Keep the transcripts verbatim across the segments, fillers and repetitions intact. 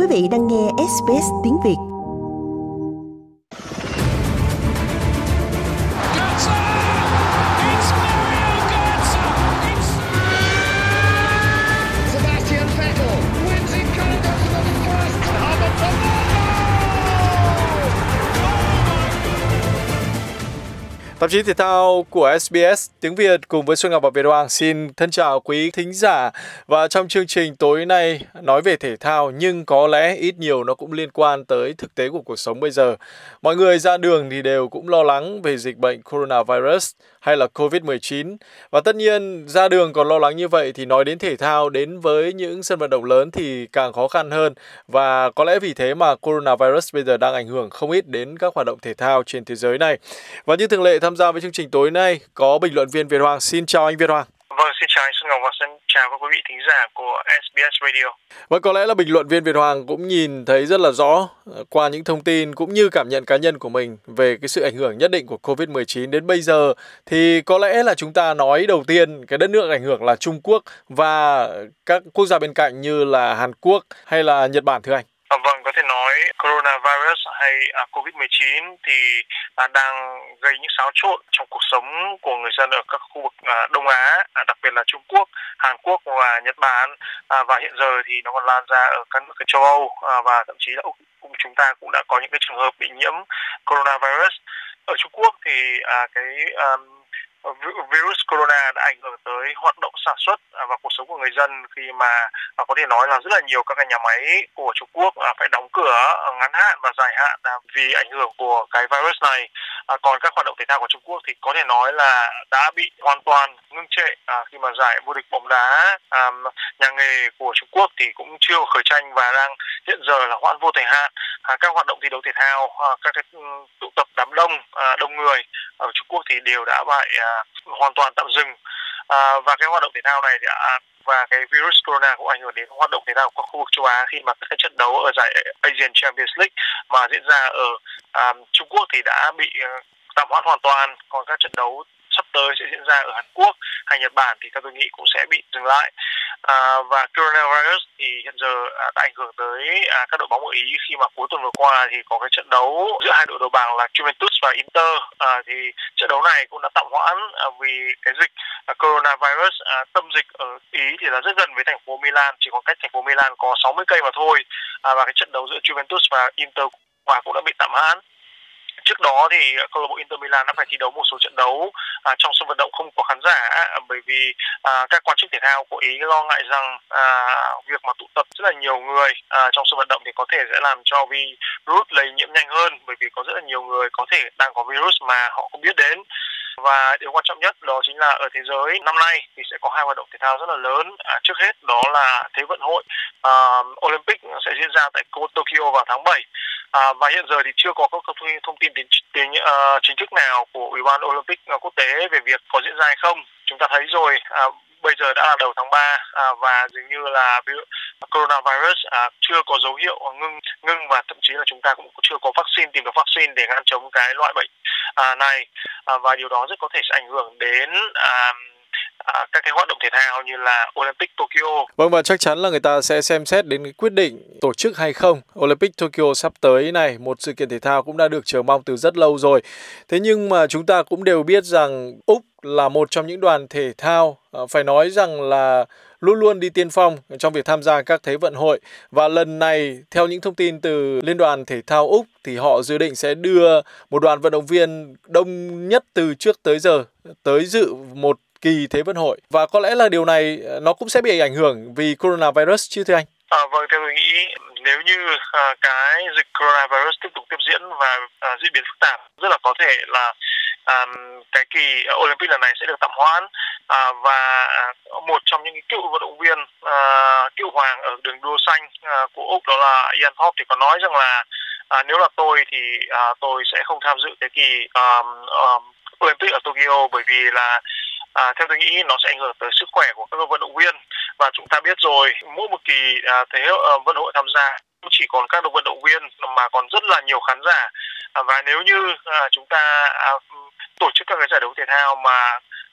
vị đang nghe ét bê ét tiếng Việt. Tạp chí thể thao của ét bê ét tiếng Việt cùng với Xuân Ngọc và Việt Hoàng xin thân chào quý thính giả. Và trong chương trình tối nay nói về thể thao nhưng có lẽ ít nhiều nó cũng liên quan tới thực tế của cuộc sống bây giờ. Mọi người ra đường thì đều cũng lo lắng về dịch bệnh coronavirus hay là covid mười chín. Và tất nhiên ra đường còn lo lắng như vậy thì nói đến thể thao, đến với những sân vận động lớn thì càng khó khăn hơn. Và có lẽ vì thế mà coronavirus bây giờ đang ảnh hưởng không ít đến các hoạt động thể thao trên thế giới này. Và như thường lệ tham gia với chương trình tối nay có bình luận viên Việt Hoàng. Xin chào anh Việt Hoàng. Vâng, xin chào anh Xuân Ngọc và xin chào các quý vị thính giả của ét bê ét Radio. Và có lẽ là bình luận viên Việt Hoàng cũng nhìn thấy rất là rõ qua những thông tin cũng như cảm nhận cá nhân của mình về cái sự ảnh hưởng nhất định của covid mười chín đến bây giờ. Thì có lẽ là chúng ta nói đầu tiên cái đất nước ảnh hưởng là Trung Quốc và các quốc gia bên cạnh như là Hàn Quốc hay là Nhật Bản, thưa anh. À, vâng, có thể nói coronavirus hay à, covid mười chín thì à, đang gây những xáo trộn trong cuộc sống của người dân ở các khu vực à, Đông Á, à, đặc biệt là Trung Quốc, Hàn Quốc và Nhật Bản. À, và hiện giờ thì nó còn lan ra ở các nước ở châu Âu à, và thậm chí là Úc. Chúng ta cũng đã có những cái trường hợp bị nhiễm coronavirus. Ở Trung Quốc thì à, cái à, virus corona đã ảnh hưởng tới hoạt động sản xuất và cuộc sống của người dân khi mà có thể nói là rất là nhiều các cái nhà máy của Trung Quốc phải đóng cửa ngắn hạn và dài hạn vì ảnh hưởng của cái virus này. Còn các hoạt động thể thao của Trung Quốc thì có thể nói là đã bị hoàn toàn ngưng trệ khi mà giải vô địch bóng đá nhà nghề của Trung Quốc thì cũng chưa khởi tranh và đang hiện giờ là hoãn vô thời hạn. Các hoạt động thi đấu thể thao, các cái tụ tập đám đông đông người ở Trung Quốc thì đều đã bị hoàn toàn tạm dừng. À, và cái hoạt động thể thao này thì, à, và cái virus corona cũng ảnh hưởng đến hoạt động thể thao của khu vực châu Á khi mà các cái trận đấu ở giải Asian Champions League mà diễn ra ở à, Trung Quốc thì đã bị uh, tạm hoãn hoàn toàn, còn các trận đấu sắp tới sẽ diễn ra ở Hàn Quốc hay Nhật Bản thì các tôi nghĩ cũng sẽ bị dừng lại. À, và coronavirus thì hiện giờ à, đã ảnh hưởng tới à, các đội bóng ở Ý khi mà cuối tuần vừa qua thì có cái trận đấu giữa hai đội đầu bảng là Juventus và Inter. À, thì trận đấu này cũng đã tạm hoãn à, vì cái dịch à, coronavirus. À, tâm dịch ở Ý thì là rất gần với thành phố Milan, chỉ còn cách thành phố Milan có sáu mươi cây mà thôi. À, và cái trận đấu giữa Juventus và Inter cũng đã bị tạm hoãn. Trước đó thì câu lạc bộ Inter Milan đã phải thi đấu một số trận đấu à, trong sân vận động không có khán giả à, bởi vì à, các quan chức thể thao của Ý lo ngại rằng à, việc mà tụ tập rất là nhiều người à, trong sân vận động thì có thể sẽ làm cho virus lây nhiễm nhanh hơn, bởi vì có rất là nhiều người có thể đang có virus mà họ không biết đến. Và điều quan trọng nhất đó chính là ở thế giới năm nay thì sẽ có hai hoạt động thể thao rất là lớn. À, trước hết đó là Thế vận hội à, Olympic sẽ diễn ra tại Tokyo vào tháng bảy. À, và hiện giờ thì chưa có các thông tin đến, đến uh, chính thức nào của Ủy ban Olympic quốc tế về việc có diễn ra hay không. Chúng ta thấy rồi, à, bây giờ đã là đầu tháng ba à, và dường như là coronavirus à, chưa có dấu hiệu ngưng ngưng và thậm chí là chúng ta cũng chưa có vaccine, tìm được vaccine để ngăn chống cái loại bệnh à, này à, và điều đó rất có thể sẽ ảnh hưởng đến à, À, các cái hoạt động thể thao như là Olympic Tokyo. Vâng, và chắc chắn là người ta sẽ xem xét đến cái quyết định tổ chức hay không. Olympic Tokyo sắp tới này, một sự kiện thể thao cũng đã được chờ mong từ rất lâu rồi. Thế nhưng mà chúng ta cũng đều biết rằng Úc là một trong những đoàn thể thao phải nói rằng là luôn luôn đi tiên phong trong việc tham gia các thế vận hội. Và lần này, theo những thông tin từ Liên đoàn Thể thao Úc, thì họ dự định sẽ đưa một đoàn vận động viên đông nhất từ trước tới giờ tới dự một kỳ thế vận hội. Và có lẽ là điều này nó cũng sẽ bị ảnh hưởng vì coronavirus chứ thưa anh? À, vâng, theo tôi nghĩ nếu như à, cái dịch coronavirus tiếp tục tiếp diễn và à, diễn biến phức tạp, rất là có thể là à, cái kỳ Olympic lần này sẽ được tạm hoãn. À, và à, một trong những cựu vận động viên à, cựu hoàng ở đường đua xanh à, của Úc đó là Ian Thorpe thì có nói rằng là à, nếu là tôi thì à, tôi sẽ không tham dự cái kỳ à, à, Olympic ở Tokyo, bởi vì là À, theo tôi nghĩ nó sẽ ảnh hưởng tới sức khỏe của các vận động viên. Và chúng ta biết rồi, mỗi một kỳ à, thế à, vận hội tham gia không chỉ còn các vận động viên mà còn rất là nhiều khán giả. À, và nếu như à, chúng ta à, tổ chức các cái giải đấu thể thao mà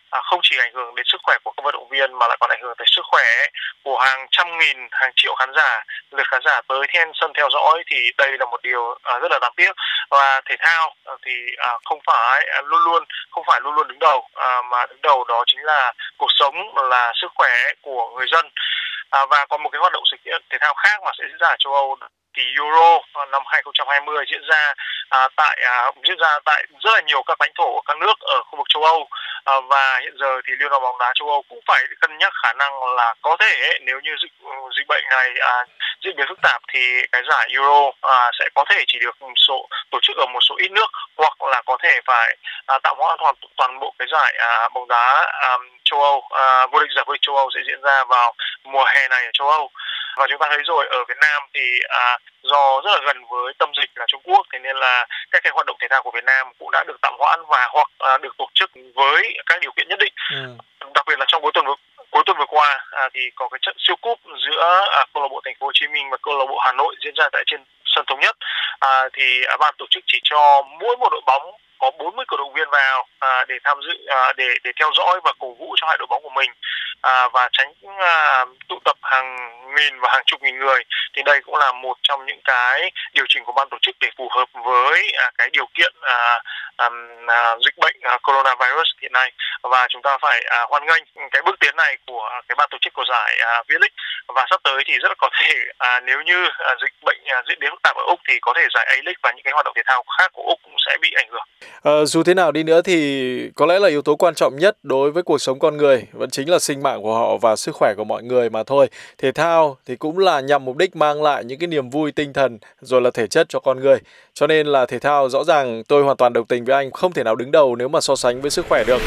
à, không chỉ ảnh hưởng đến sức khỏe của các vận động viên mà lại còn ảnh hưởng tới sức khỏe của hàng trăm nghìn, hàng triệu khán giả, lượt khán giả tới thiên sân theo dõi, thì đây là một điều à, rất là đáng tiếc. Và thể thao à, thì à, không phải à, luôn luôn không phải luôn luôn đứng đầu, à, mà đứng đầu đó chính là cuộc sống, là sức khỏe của người dân. À, và còn một cái hoạt động sự kiện thể thao khác mà sẽ diễn ra ở châu Âu, kỳ Euro năm hai không hai không diễn ra à, tại à, diễn ra tại rất là nhiều các lãnh thổ của các nước ở khu vực châu Âu. À, và hiện giờ thì Liên đoàn bóng đá châu Âu cũng phải cân nhắc khả năng là có thể nếu như dịch dịch bệnh này à, diễn biến phức tạp thì cái giải Euro à, sẽ có thể chỉ được một số tổ chức ở một số ít nước, hoặc là có thể phải à, tạm hoãn toàn toàn bộ cái giải à, bóng đá à, châu Âu, à, vô địch giải vô địch châu Âu sẽ diễn ra vào mùa hè này ở châu Âu. Và chúng ta thấy rồi, ở Việt Nam thì à, do rất là gần với tâm dịch là Trung Quốc, thế nên là các cái hoạt động thể thao của Việt Nam cũng đã được tạm hoãn và hoặc à, được tổ chức với các điều kiện nhất định. Ừ. Đặc biệt là trong cuối tuần vừa cuối tuần vừa qua à, thì có cái trận siêu cúp giữa à, câu lạc bộ Thành phố Hồ Chí Minh và câu lạc bộ Hà Nội diễn ra tại trên sân Thống Nhất. À, thì à, ban tổ chức chỉ cho mỗi một đội bóng có bốn mươi cổ động viên vào à, để tham dự, à, để để theo dõi và cổ vũ cho hai đội bóng của mình, à, và tránh à, tụ tập hàng nghìn và hàng chục nghìn người. Thì đây cũng là một trong những cái điều chỉnh của ban tổ chức để phù hợp với à, cái điều kiện à, à, à, dịch bệnh à, coronavirus hiện nay. Và chúng ta phải à, hoan nghênh cái bước tiến này của cái ban tổ chức của giải à, V-League. Và sắp tới thì rất là có thể à, nếu như à, dịch bệnh à, diễn biến phức tạp ở Úc thì có thể giải A-League và những cái hoạt động thể thao khác của Úc cũng sẽ bị ảnh hưởng. Ờ, dù thế nào đi nữa thì có lẽ là yếu tố quan trọng nhất đối với cuộc sống con người vẫn chính là sinh mạng của họ và sức khỏe của mọi người mà thôi. Thể thao thì cũng là nhằm mục đích mang lại những cái niềm vui tinh thần rồi là thể chất cho con người. Cho nên là thể thao rõ ràng tôi hoàn toàn đồng tình với anh, không thể nào đứng đầu nếu mà so sánh với sức khỏe được.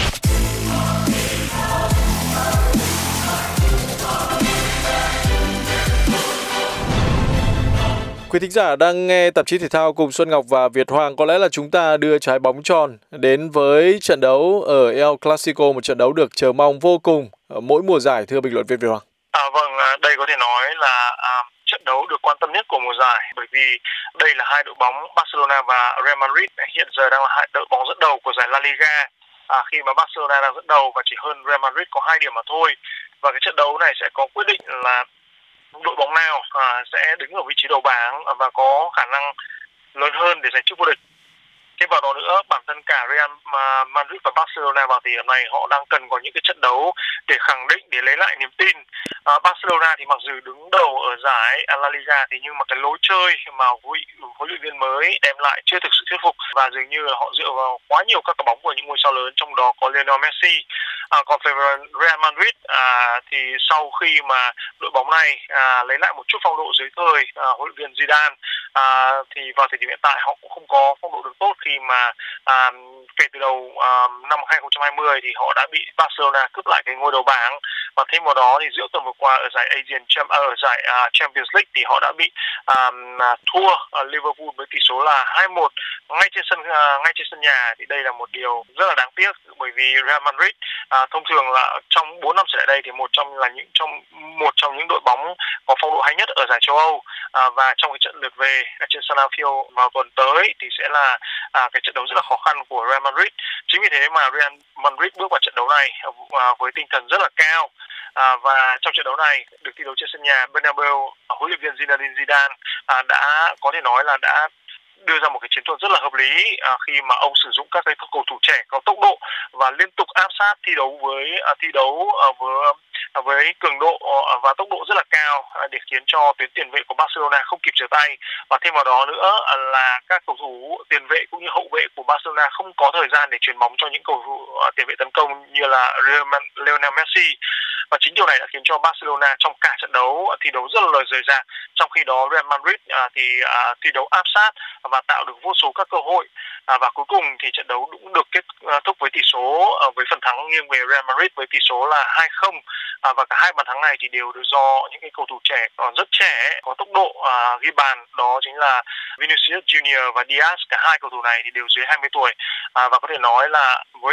Quý thính giả đang nghe tạp chí thể thao cùng Xuân Ngọc và Việt Hoàng. Có lẽ là chúng ta đưa trái bóng tròn đến với trận đấu ở El Clasico, một trận đấu được chờ mong vô cùng ở mỗi mùa giải, thưa bình luận viên Việt Hoàng. À, vâng, đây có thể nói là à, trận đấu được quan tâm nhất của mùa giải, bởi vì đây là hai đội bóng Barcelona và Real Madrid hiện giờ đang là hai đội bóng dẫn đầu của giải La Liga. À, khi mà Barcelona đang dẫn đầu và chỉ hơn Real Madrid có hai điểm mà thôi. Và cái trận đấu này sẽ có quyết định là đội bóng nào à, sẽ đứng ở vị trí đầu bảng và có khả năng lớn hơn để giành chức vô địch. Thêm vào đó nữa, bản thân cả Real Madrid và Barcelona vào thời điểm này họ đang cần có những cái trận đấu để khẳng định, để lấy lại niềm tin. À, Barcelona thì mặc dù đứng đầu ở giải La Liga thì nhưng mà cái lối chơi mà huấn luyện viên mới đem lại chưa thực sự thuyết phục, và dường như là họ dựa vào quá nhiều các cái bóng của những ngôi sao lớn, trong đó có Lionel Messi. À, còn về Real Madrid à, thì sau khi mà đội bóng này à, lấy lại một chút phong độ dưới thời à, huấn luyện viên Zidane, à, thì vào thời điểm hiện tại họ cũng không có phong độ được tốt, khi mà à, kể từ đầu à, năm hai không hai không thì họ đã bị Barcelona cướp lại cái ngôi đầu bảng. Và thêm vào đó thì giữa tuần vừa qua ở giải Asian ở giải uh, Champions League thì họ đã bị um, thua uh, Liverpool với tỷ số là hai một ngay trên sân uh, ngay trên sân nhà. Thì đây là một điều rất là đáng tiếc, bởi vì Real Madrid uh, thông thường là trong bốn năm trở lại đây thì một trong là những trong một trong những đội bóng có phong độ hay nhất ở giải châu Âu. Uh, và trong cái trận lượt về trên sân Anfield vào tuần tới thì sẽ là uh, cái trận đấu rất là khó khăn của Real Madrid. Chính vì thế mà Real Madrid bước vào trận đấu này uh, với tinh thần rất là cao. À, và trong trận đấu này được thi đấu trên sân nhà Bernabeu, huấn luyện viên Zinedine Zidane à, đã có thể nói là đã đưa ra một cái chiến thuật rất là hợp lý à, khi mà ông sử dụng các cái cầu thủ trẻ có tốc độ và liên tục áp sát thi đấu với à, thi đấu à, với à, với cường độ à, và tốc độ rất là cao à, để khiến cho tuyến tiền vệ của Barcelona không kịp trở tay. Và thêm vào đó nữa à, là các cầu thủ tiền vệ cũng như hậu vệ của Barcelona không có thời gian để chuyền bóng cho những cầu thủ à, tiền vệ tấn công như là Lionel Messi. Và chính điều này đã khiến cho Barcelona trong cả trận đấu thi đấu rất là lời rời rạc. Trong khi đó Real Madrid à, thì à, thi đấu áp sát và tạo được vô số các cơ hội. À, và cuối cùng thì trận đấu cũng được kết thúc với tỷ số à, với phần thắng nghiêng về Real Madrid với tỷ số là hai không. À, và cả hai bàn thắng này thì đều được do những cái cầu thủ trẻ còn rất trẻ có tốc độ à, ghi bàn, đó chính là Vinicius Junior và Diaz. Cả hai cầu thủ này thì đều dưới hai mươi tuổi. À, và có thể nói là với trận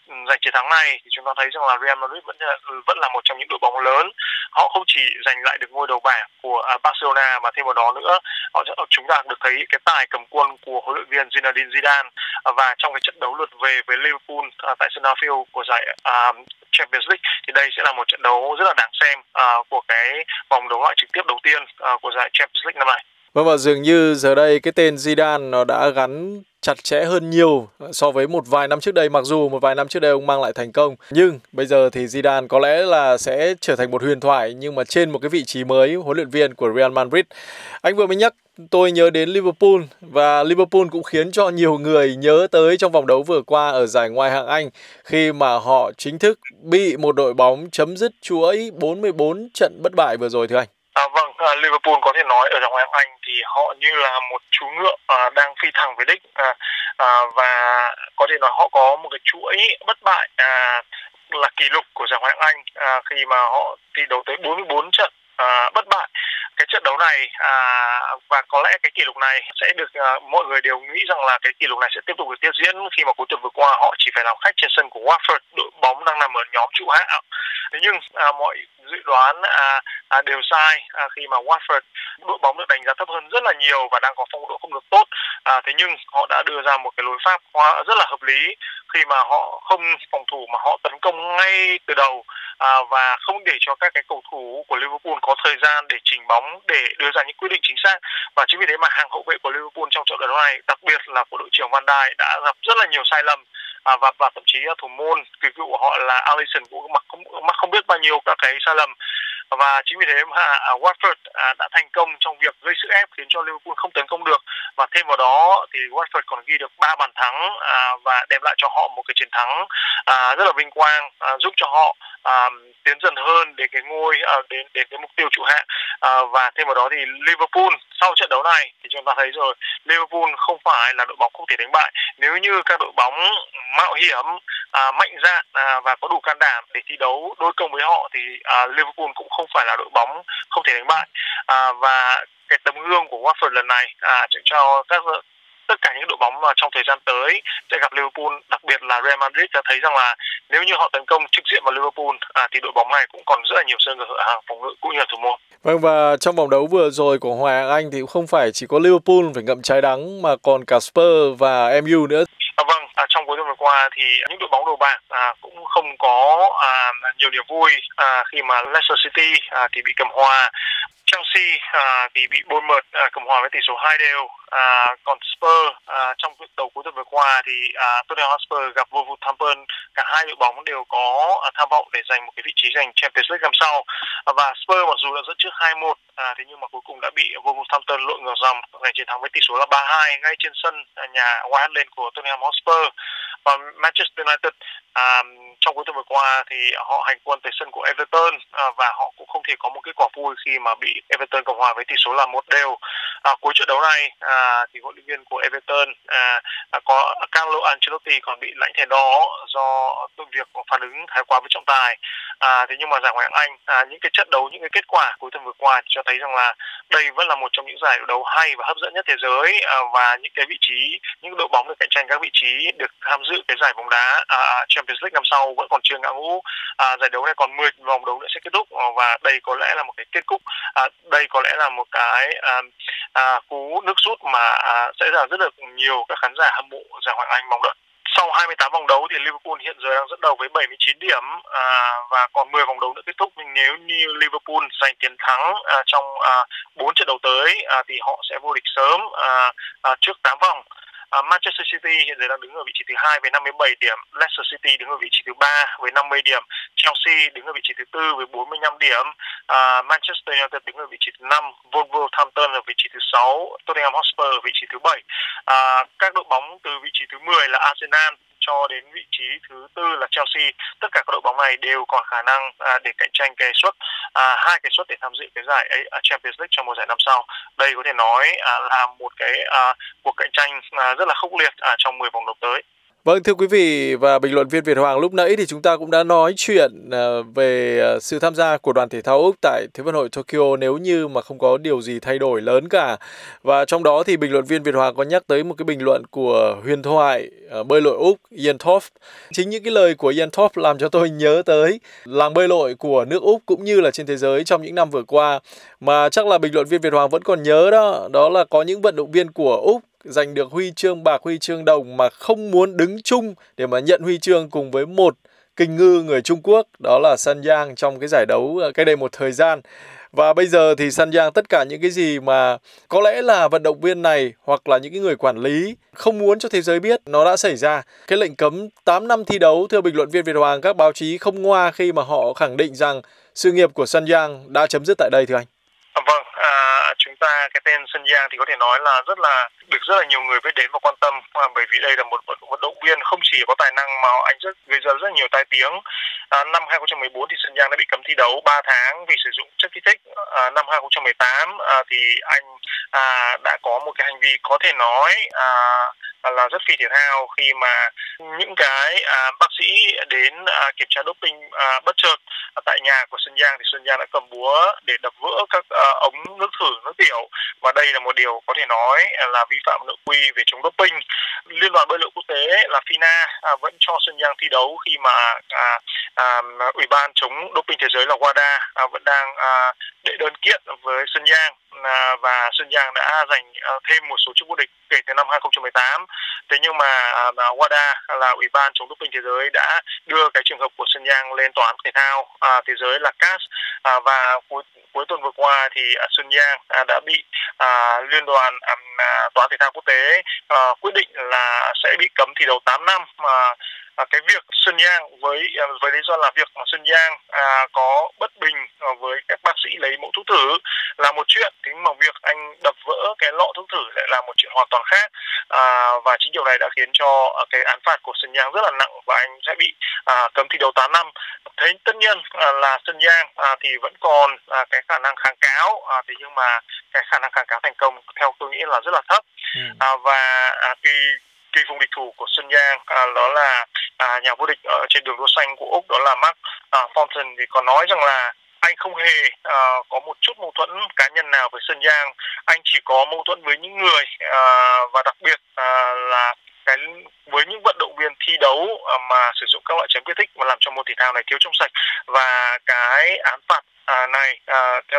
giành chiến thắng này thì chúng ta thấy rằng là Real Madrid vẫn vẫn là một trong những đội bóng lớn. Họ không chỉ giành lại được ngôi đầu bảng của Barcelona mà thêm vào đó nữa, họ chúng ta được thấy cái tài cầm quân của huấn luyện viên Zinedine Zidane, và trong cái trận đấu lượt về với Liverpool tại sân Anfield của giải uh, Champions League thì đây sẽ là một trận đấu rất là đáng xem uh, của cái vòng đấu loại trực tiếp đầu tiên uh, của giải Champions League năm nay. Vâng, và dường như giờ đây cái tên Zidane nó đã gắn chặt chẽ hơn nhiều so với một vài năm trước đây. Mặc dù một vài năm trước đây ông mang lại thành công, nhưng bây giờ thì Zidane có lẽ là sẽ trở thành một huyền thoại, nhưng mà trên một cái vị trí mới, huấn luyện viên của Real Madrid. Anh vừa mới nhắc, tôi nhớ đến Liverpool, và Liverpool cũng khiến cho nhiều người nhớ tới trong vòng đấu vừa qua ở giải Ngoại hạng Anh, khi mà họ chính thức bị một đội bóng chấm dứt chuỗi bốn mươi bốn trận bất bại vừa rồi thưa anh. À, vâng, à, Liverpool có thể nói ở giải Ngoại hạng Anh thì họ như là một chú ngựa à, đang phi thẳng về đích, à, à, và có thể nói họ có một cái chuỗi bất bại à, là kỷ lục của giải Ngoại hạng Anh à, khi mà họ thi đấu tới bốn mươi bốn trận à, bất bại. Cái trận đấu này à, và có lẽ cái kỷ lục này sẽ được à, mọi người đều nghĩ rằng là cái kỷ lục này sẽ tiếp tục được tiếp diễn khi mà cuối tuần vừa qua họ chỉ phải làm khách trên sân của Watford, đội bóng đang nằm ở nhóm trụ hạng. Thế nhưng à, mọi dự đoán à, à, đều sai à, khi mà Watford, đội bóng được đánh giá thấp hơn rất là nhiều và đang có phong độ không được tốt, à, thế nhưng họ đã đưa ra một cái lối pháp rất là hợp lý khi mà họ không phòng thủ mà họ tấn công ngay từ đầu, à, và không để cho các cái cầu thủ của Liverpool có thời gian để chỉnh bóng để đưa ra những quyết định chính xác. Và chính vì thế mà hàng hậu vệ của Liverpool trong trận đấu này, đặc biệt là của đội trưởng Van Dijk, đã gặp rất là nhiều sai lầm. À, và, và thậm chí thủ môn kỳ cựu của họ là Alisson cũng mắc không, mắc không biết bao nhiêu các cái sai lầm, và chính vì thế mà à, Watford à, đã thành công trong việc gây sức ép khiến cho Liverpool không tấn công được, và thêm vào đó thì Watford còn ghi được ba bàn thắng à, và đem lại cho họ một cái chiến thắng à, rất là vinh quang, à, giúp cho họ à, tiến dần hơn đến cái ngôi à, đến đến cái mục tiêu trụ hạng, à, và thêm vào đó thì Liverpool sau trận đấu này thì chúng ta thấy rồi, Liverpool không phải là đội bóng không thể đánh bại. Nếu như các đội bóng mạo hiểm, à, mạnh dạn à, và có đủ can đảm để thi đấu đối công với họ thì à, Liverpool cũng không phải là đội bóng không thể đánh bại, à, và cái tấm gương của Watford lần này à, cho các tất cả những đội bóng mà trong thời gian tới sẽ gặp Liverpool, đặc biệt là Real Madrid, đã thấy rằng là nếu như họ tấn công trực diện vào Liverpool à, thì đội bóng này cũng còn rất là nhiều sơ hở ở hàng phòng ngự cũng như là thủ môn. Vâng, và trong vòng đấu vừa rồi của Ngoại hạng Anh thì cũng không phải chỉ có Liverpool phải ngậm trái đắng mà còn cả Spurs và em u nữa. À, vâng, à, trong cuối tuần vừa qua thì những đội bóng đầu bảng à, cũng không có à, nhiều niềm vui à, khi mà Leicester City à, thì bị cầm hòa, Chelsea à, thì bị Bournemouth à, cầm hòa với tỷ số hai đều. À, còn Spurs à, trong đầu cuối tuần vừa qua thì à, Tottenham Hotspur gặp Wolverhampton, cả hai đội bóng đều có à, tham vọng để giành một cái vị trí giành Champions League năm sau. À, và Spurs mặc dù đã dẫn trước hai một, à, thế nhưng mà cuối cùng đã bị Wolverhampton lội ngược dòng giành chiến thắng với tỷ số là ba hai ngay trên sân à, nhà White Hart Lane của Tottenham Hotspur. Và Manchester United à, trong cuối tuần vừa qua thì họ hành quân tới sân của Everton à, và họ cũng không thể có một kết quả vui khi mà bị Everton cầm hòa với tỷ số là một đều. À, cuối trận đấu này à, thì huấn luyện viên của Everton à, à, có Carlo Ancelotti còn bị lãnh thẻ đỏ do việc phản ứng thái quá với trọng tài. À, thế nhưng mà giải Ngoại hạng Anh, à, những cái trận đấu, những cái kết quả cuối tuần vừa qua thì cho thấy rằng là đây vẫn là một trong những giải đấu hay và hấp dẫn nhất thế giới, à, và những cái vị trí, những đội bóng được cạnh tranh các vị trí được tham dự cái giải bóng đá à, Champions League năm sau vẫn còn chưa ngã ngũ. À, giải đấu này còn mười vòng đấu nữa sẽ kết thúc, và đây có lẽ là một cái kết thúc, à, đây có lẽ là một cái à, à, cú nước rút mà à, sẽ là rất được nhiều các khán giả hâm mộ giải Ngoại hạng Anh mong đợi. Sau hai mươi tám vòng đấu thì Liverpool hiện giờ đang dẫn đầu với bảy mươi chín điểm, à, và còn mười vòng đấu nữa kết thúc. Nhưng nếu như Liverpool giành chiến thắng à, trong à, bốn trận đấu tới à, thì họ sẽ vô địch sớm à, à, trước tám vòng. Uh, Manchester City hiện giờ đang đứng ở vị trí thứ hai với năm mươi bảy điểm, Leicester City đứng ở vị trí thứ ba với năm mươi điểm, Chelsea đứng ở vị trí thứ tư với bốn mươi lăm điểm, uh, Manchester United đứng ở vị trí thứ năm, Wolverhampton ở vị trí thứ sáu, Tottenham Hotspur ở vị trí thứ bảy. Uh, các đội bóng từ vị trí thứ mười là Arsenal cho đến vị trí thứ tư là Chelsea, tất cả các đội bóng này đều còn khả năng à, để cạnh tranh cái suất à, hai cái suất để tham dự cái giải ấy, à, Champions League trong mùa giải năm sau. Đây có thể nói à, là một cái à, cuộc cạnh tranh à, rất là khốc liệt à, trong mười vòng đấu tới. Vâng, thưa quý vị và bình luận viên Việt Hoàng, lúc nãy thì chúng ta cũng đã nói chuyện về sự tham gia của đoàn thể thao Úc tại Thế vận hội Tokyo nếu như mà không có điều gì thay đổi lớn cả. Và trong đó thì bình luận viên Việt Hoàng có nhắc tới một cái bình luận của huyền thoại bơi lội Úc Ian Thorpe. Chính những cái lời của Ian Thorpe làm cho tôi nhớ tới làng bơi lội của nước Úc cũng như là trên thế giới trong những năm vừa qua. Mà chắc là bình luận viên Việt Hoàng vẫn còn nhớ đó, đó là có những vận động viên của Úc giành được huy chương bạc, huy chương đồng mà không muốn đứng chung để mà nhận huy chương cùng với một kình ngư người Trung Quốc, đó là Sun Yang trong cái giải đấu cách đây một thời gian. Và bây giờ thì Sun Yang tất cả những cái gì mà có lẽ là vận động viên này hoặc là những cái người quản lý không muốn cho thế giới biết nó đã xảy ra. Cái lệnh cấm tám năm thi đấu, thưa bình luận viên Việt Hoàng, các báo chí không ngoa khi mà họ khẳng định rằng sự nghiệp của Sun Yang đã chấm dứt tại đây, thưa anh. Vâng, à, chúng ta cái tên Sun Yang thì có thể nói là rất là được rất là nhiều người biết đến và quan tâm, à, bởi vì đây là một vận động viên không chỉ có tài năng mà anh rất gây ra rất nhiều tai tiếng. À, năm hai không một bốn thì Sun Yang đã bị cấm thi đấu ba tháng vì sử dụng chất kích thích. À, năm hai không một tám à, thì anh à, đã có một cái hành vi có thể nói à, là rất phi thể thao khi mà những cái à, bác sĩ đến à, kiểm tra doping à, bất chợt à, tại nhà của Sun Yang thì Sun Yang đã cầm búa để đập vỡ các à, ống nước thử, nước tiểu, và đây là một điều có thể nói là vi phạm nội quy về chống doping. Liên đoàn bơi lội quốc tế là ép i en a à, vẫn cho Sun Yang thi đấu khi mà à, à, ủy ban chống doping thế giới là vê a đê a à, vẫn đang à, đệ đơn kiện với Sun Yang. À, và Sun Yang đã giành à, thêm một số chức vô địch kể từ năm hai không một tám. Thế nhưng mà à, vê a đê a là ủy ban chống doping thế giới đã đưa cái trường hợp của Sun Yang lên tòa án thể thao à, thế giới là xê a ét à, và cuối cuối tuần vừa qua thì à, Sun Yang à, đã bị à, liên đoàn à, tòa án thể thao quốc tế à, quyết định là sẽ bị cấm thi đấu tám năm. Mà À, cái việc Sun Yang với với lý do là việc mà Sun Yang à, có bất bình với các bác sĩ lấy mẫu thuốc thử là một chuyện, thế mà việc anh đập vỡ cái lọ thuốc thử lại là một chuyện hoàn toàn khác. À, và chính điều này đã khiến cho à, cái án phạt của Sun Yang rất là nặng và anh sẽ bị à, cấm thi đấu tám năm. Thế tất nhiên à, là Sun Yang à, thì vẫn còn à, cái khả năng kháng cáo, à, thế nhưng mà cái khả năng kháng cáo thành công theo tôi nghĩ là rất là thấp. Ừ. À, và à, khi kỳ phùng địch thủ của Sun Yang à, đó là à, nhà vô địch ở trên đường đua xanh của Úc, đó là Mark à, Thornton, thì có nói rằng là anh không hề à, có một chút mâu thuẫn cá nhân nào với Sun Yang, anh chỉ có mâu thuẫn với những người à, và đặc biệt à, là cái với những vận động viên thi đấu à, mà sử dụng các loại chất kích thích và làm cho môn thể thao này thiếu trong sạch. Và cái án phạt À, này à, theo,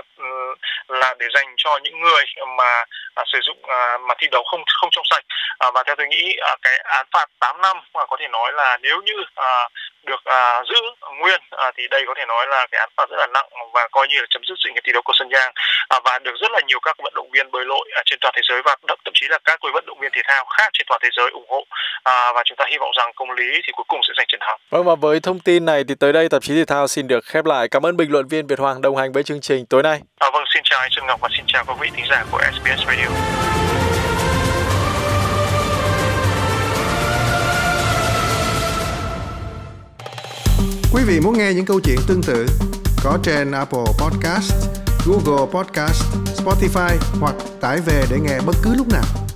là để dành cho những người mà à, sử dụng à, mà thi đấu không không trong sạch, à, và theo tôi nghĩ à, cái án phạt tám năm à, có thể nói là nếu như à, được à, giữ nguyên à, thì đây có thể nói là cái án phạt rất là nặng và coi như là chấm dứt sự nghiệp thi đấu của Sun Yang, à, và được rất là nhiều các vận động viên bơi lội à, trên toàn thế giới và thậm chí là các vận động viên thể thao khác trên toàn thế giới ủng hộ, à, và chúng ta hy vọng rằng công lý thì cuối cùng sẽ giành chiến thắng. Vâng, và với thông tin này thì tới đây tạp chí thể thao xin được khép lại. Cảm ơn bình luận viên Việt Hoàng đồng hành với chương trình tối nay. À, vâng, xin chào anh Xuân Ngọc và xin chào các vị thính giả của ét bê ét Radio. Quý vị muốn nghe những câu chuyện tương tự có trên Apple Podcast, Google Podcast, Spotify hoặc tải về để nghe bất cứ lúc nào.